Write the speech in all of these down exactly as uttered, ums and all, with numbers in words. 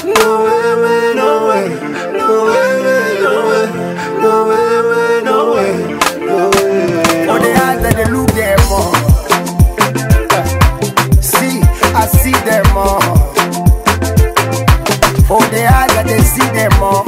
No way, way, no way. No way, way, no way. No way, way, no way. No way. For the eyes that they look them more. See, I see them more. For the eyes that they see them more.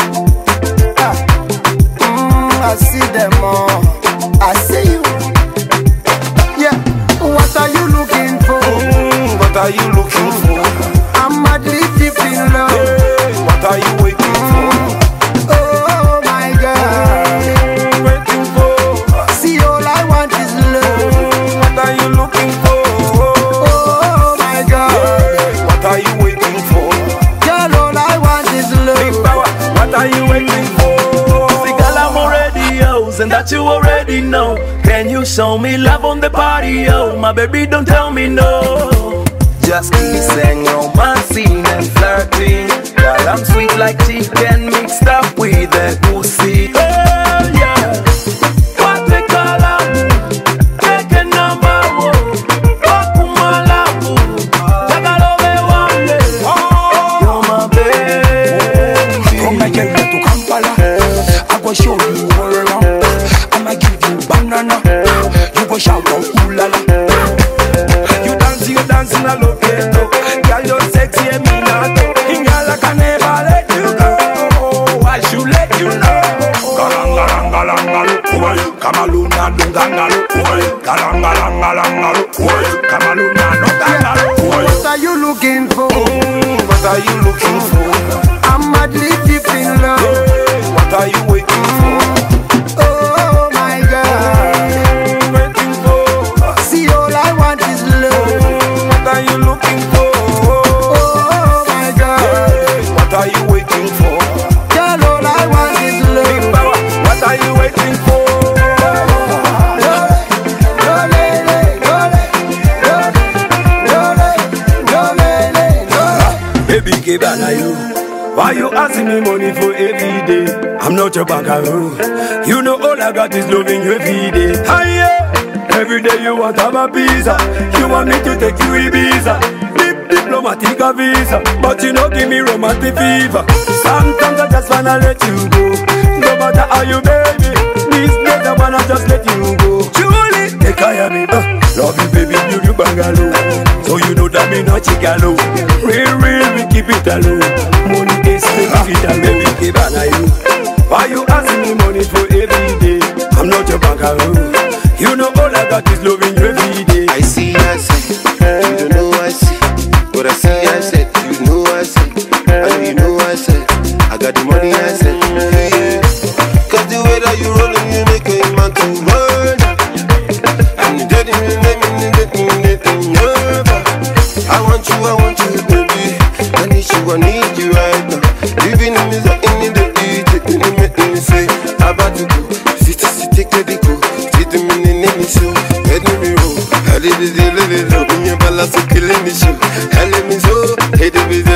Mm, I see them more. I see you. Yeah. What are you looking for? Mm, what are you looking for? I'm madly deep in love. Hey, what are you waiting for? Oh my God. Mm, waiting for. See, all I want is love. Mm, what are you looking for? Oh my God. Hey, what are you waiting for? Girl, all I want is Big love. power, what are you waiting for? See, girl, I'm already yours, and that you already know. Can you show me love on the party, yo? My baby, don't tell me no. Just kissing, romancing and flirting. Girl, I'm sweet like chicken mixed up with a pussy. Oh yeah, what they call up? Take a number one. Wakumalabu, Tagalove one day. You're my baby. From Nigeria to Kampala, I go show you all around. I'ma give you banana, you go shout out ooh la la. You dance, you dance in a locato. Girl, you're sexy and me not. Girl, I can never let you go. I should let you know. Galangalangalangalu, oy, Kamaluna dungangalu, oy, galangalangalangalu, oy, Kamaluna dungangalu, oy. What are you looking for? Mm, what are you looking for? I'm madly deep in love. Hey, what are you waiting for? Oh my God. Mm, waiting for. See, all I want is love. Mm, what are you looking for? Oh my God. Hey, what are you waiting for? Girl, all I want is Big love. power, what are you waiting for? Baby, give a you. Why you asking me money for every day? I'm not your bankaroo. You know all I got is loving you every day. Hiya! Every day you want to have a pizza. You want me to take you Ibiza. Dip diplomatic a visa. But you know give me romantic fever. Sometimes I just wanna let you go. No matter how you baby. These days I wanna just let you go. Julie, take care of me. Uh, love you baby, you you bangalow. So you know that me not chicalo. Real, real, we keep it alone. Money is the keep it alone. Baby, give a you. Why you asking me money for every day? I'm not your bankaroo. You know all I got is loving you every day. I see, I see, you don't know I see. What I see, I said, you know I see. I know you know I said, I got the money, I said, yeah. Cause the way that you rolling, you make a man to run. And you did it, you did it, you did it, you did it. I want you, I want you, baby. I need you, I need you right now. Living in this, in the day, taking me, making me say, I'm about to go. Sit, sit, take the go. Sit, me, me, me, so. Let me roll. I did it, let it roll. Me, I'm a killing me, show. I let me so. Hey, the